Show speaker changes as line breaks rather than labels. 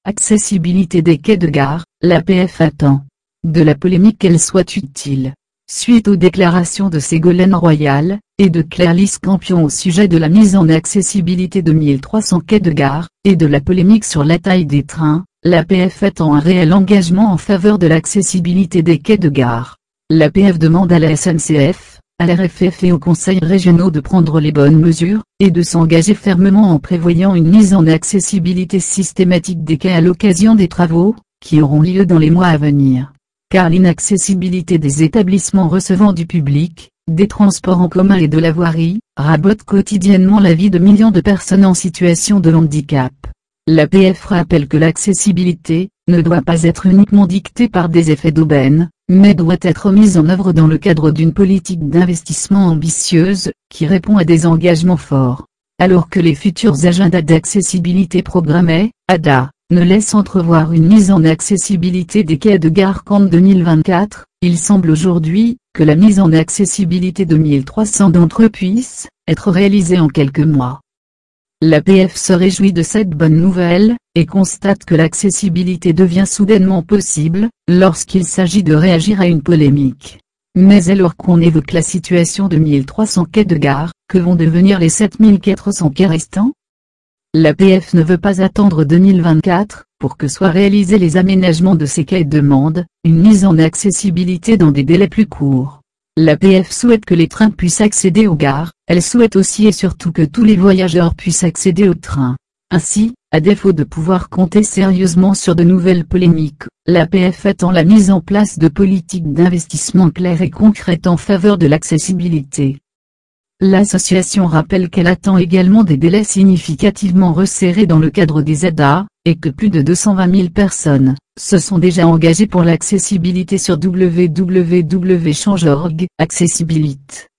Accessibilité des quais de gare, l'APF attend de la polémique qu'elle soit utile. Suite aux déclarations de Ségolène Royal et de Claire-Lise Campion au sujet de la mise en accessibilité de 1300 quais de gare, et de la polémique sur la taille des trains, l'APF attend un réel engagement en faveur de l'accessibilité des quais de gare. L'APF demande à la SNCF, à l'RFF et aux conseils régionaux de prendre les bonnes mesures, et de s'engager fermement en prévoyant une mise en accessibilité systématique des quais à l'occasion des travaux, qui auront lieu dans les mois à venir. Car l'inaccessibilité des établissements recevant du public, des transports en commun et de la voirie, rabote quotidiennement la vie de millions de personnes en situation de handicap. L'APF rappelle que l'accessibilité ne doit pas être uniquement dictée par des effets d'aubaine, mais doit être mise en œuvre dans le cadre d'une politique d'investissement ambitieuse, qui répond à des engagements forts. Alors que les futurs agendas d'accessibilité programmés, ADA, ne laissent entrevoir une mise en accessibilité des quais de gare qu'en 2024, il semble aujourd'hui que la mise en accessibilité de 1300 d'entre eux puisse être réalisée en quelques mois. L'APF se réjouit de cette bonne nouvelle, et constate que l'accessibilité devient soudainement possible, lorsqu'il s'agit de réagir à une polémique. Mais alors qu'on évoque la situation de 1300 quais de gare, que vont devenir les 7400 quais restants? L'APF ne veut pas attendre 2024, pour que soient réalisés les aménagements de ces quais et demande une mise en accessibilité dans des délais plus courts. L'APF souhaite que les trains puissent accéder aux gares, elle souhaite aussi et surtout que tous les voyageurs puissent accéder aux trains. Ainsi, à défaut de pouvoir compter sérieusement sur de nouvelles polémiques, l'APF attend la mise en place de politiques d'investissement claires et concrètes en faveur de l'accessibilité. L'association rappelle qu'elle attend également des délais significativement resserrés dans le cadre des ADA, et que plus de 220 000 personnes se sont déjà engagées pour l'accessibilité sur www.change.org. Accessibilité.